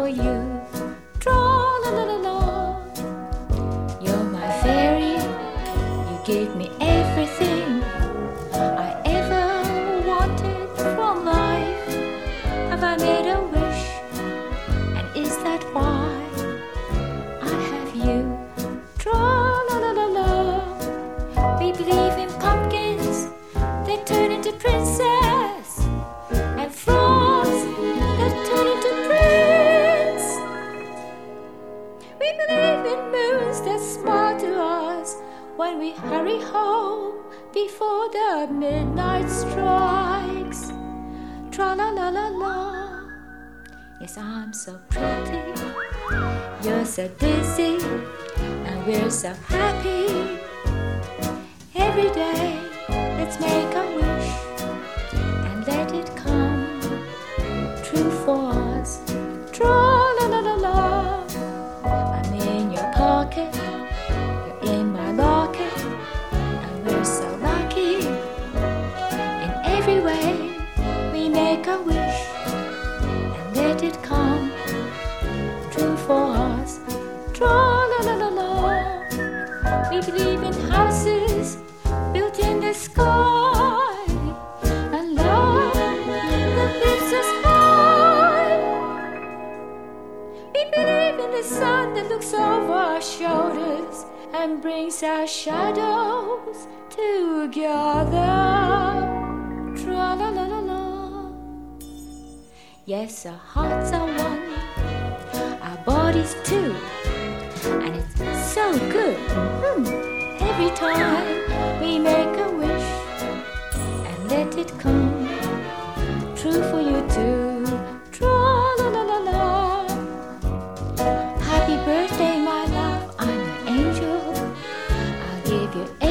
for you. Tra-la-la-la-la. You're my fairy. You gave me everything I ever wanted from life. Have I made a wish? And is that why I have you? Tra-la-la-la-la. We believe in pumpkins, they turn into princess, and frogs that turn into prince. We believe in moons that smile to us when we hurry home before the midnight strikes. Tra-la-la-la-la. Yes, I'm so pretty, you're so dizzy, and we're so happy. Every day, let's make a wish and let it come true for us. Tra-la-la-la-la. I'm in your pocket, you're in my locket, and we're so lucky. In every way, we make a wish and let it come true for us. Tra-la-la-la-la. We believe in houses built in the sky, and love that lifts us high. We believe in the sun that looks over our shoulders and brings our shadows together. Tra-la-la-la-la. Yes, our hearts are one, our bodies too, and it's so good. Every time we make a wish and let it come true for you too. Tra-la-la-la-la. Happy birthday, my love, I'm your angel. I'll give you